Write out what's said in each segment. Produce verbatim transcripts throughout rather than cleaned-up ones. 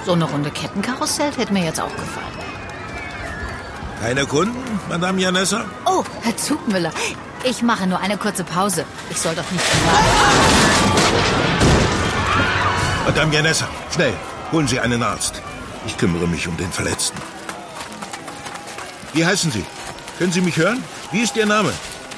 So eine Runde Kettenkarussell hätte mir jetzt auch gefallen. Keine Kunden, Madame Janessa? Oh, Herr Zugmüller, ich mache nur eine kurze Pause. Ich soll doch nicht warten. Madame Janessa, schnell, holen Sie einen Arzt. Ich kümmere mich um den Verletzten. Wie heißen Sie? Können Sie mich hören? Wie ist Ihr Name?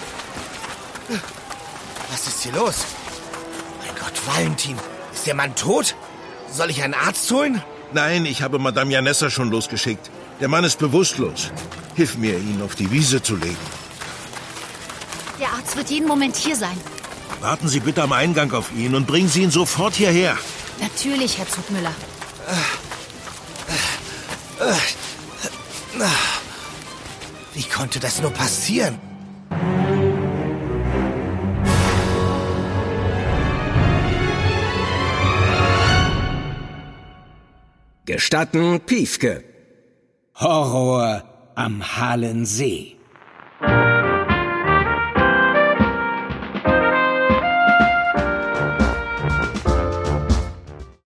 Was ist hier los? Mein Gott, Valentin, ist der Mann tot? Soll ich einen Arzt holen? Nein, ich habe Madame Janessa schon losgeschickt. Der Mann ist bewusstlos. Hilf mir, ihn auf die Wiese zu legen. Der Arzt wird jeden Moment hier sein. Warten Sie bitte am Eingang auf ihn und bringen Sie ihn sofort hierher. Natürlich, Herr Zugmüller. Wie konnte das nur passieren? Gestatten Piefke. Horror am Halensee.